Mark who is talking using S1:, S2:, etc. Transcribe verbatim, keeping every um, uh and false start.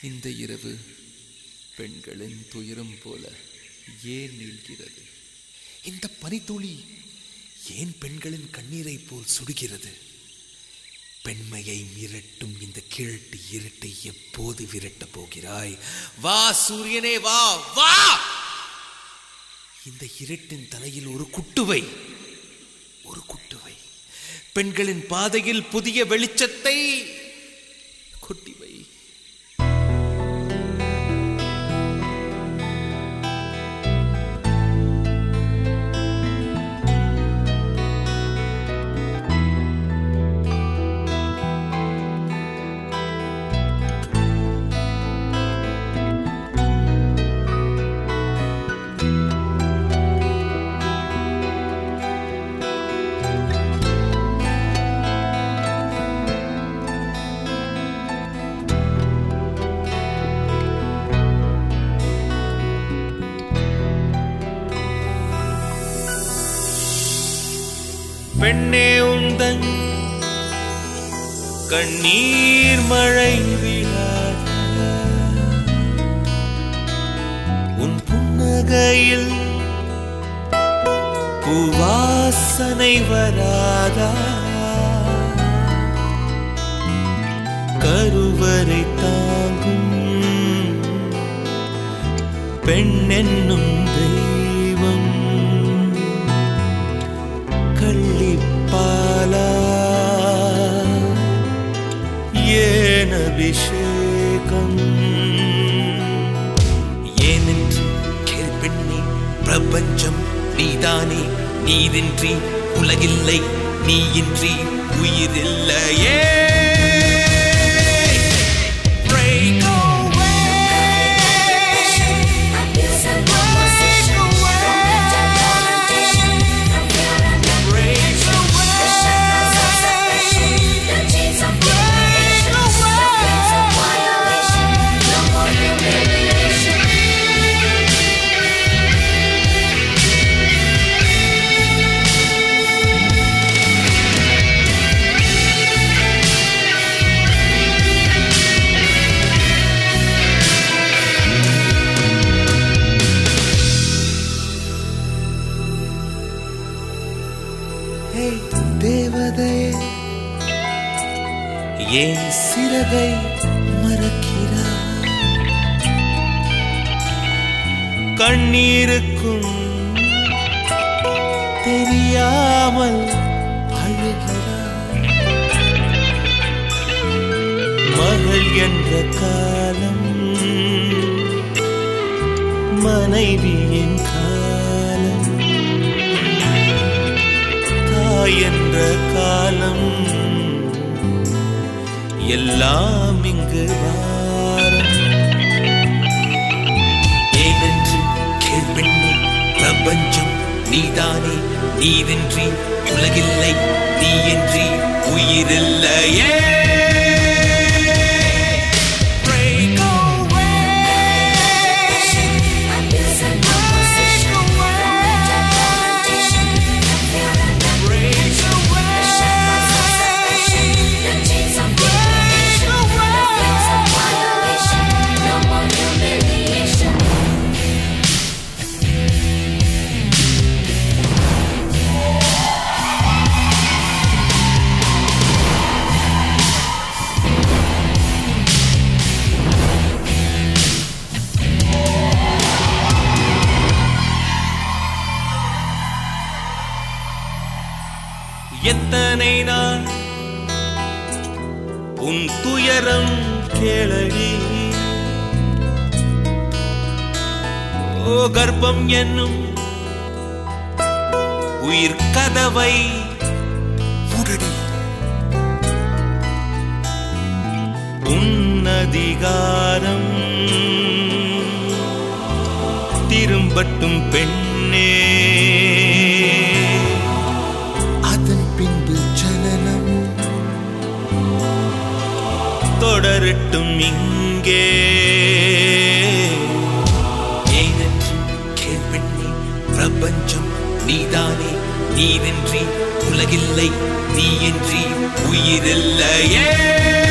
S1: இந்த இரவு பெண்களின் துயரம் போல ஏன் நீள்கிறது?
S2: இந்த பனித்துளி ஏன் பெண்களின் கண்ணீரை போல் சுடுகிறது? பெண்மையை மிரட்டும் இந்த கிழட்டு இருட்டை எப்போது விரட்டப் போகிறாய்? வா சூரியனே, வா வா! இந்த இருட்டின் தலையில் ஒரு குட்டுவை, ஒரு குட்டுவை. பெண்களின் பாதையில் புதிய வெளிச்சத்தை கொட்டிவை. பெண்ணே, உந்தன் கண்ணீர் மழை விழாத, உன் புன்னகையில் பூவாசனை வராதா? கருவறை தாங்கும் பெண் என்னும் தெய்வம் கள்ளிப்பாலா ஏன் அபிஷேகம்? ஏனென்று கேள் பெண்ணே, பிரபஞ்சம் நீதானே. நீரின்றி உலகில்லை, நீயின்றி உயிரில்லையே. தேவதையே, ஏன் சிறகை மறக்கிறாய்? கண்ணீருக்கும் தெரியாமல் அழுகிறாய். மகள் என்ற காலம் மனைவியின் காலம், என்ற காலம் எல்லாம் இங்கு வாரம். ஏனென்று கேள் பெண்ணே, பிரபஞ்சம் நீதானே. நீரின்றி உலகில்லை, நீயின்றி உயிரில்லையே. எத்தனை நாள் உன் துயரம் கேளடி. ஓ கர்ப்பம் என்னும் உயிர் கதவை மூடடி. உன் அதிகாரம் திரும்பட்டும் பெண்ணே. தொடரட்டும் இங்கே. ஏனென்று கேள் பெண்ணே, பிரபஞ்சம் நீதானே. நீரின்றி உலகில்லை, நீயின்றி உயிரில்லையே.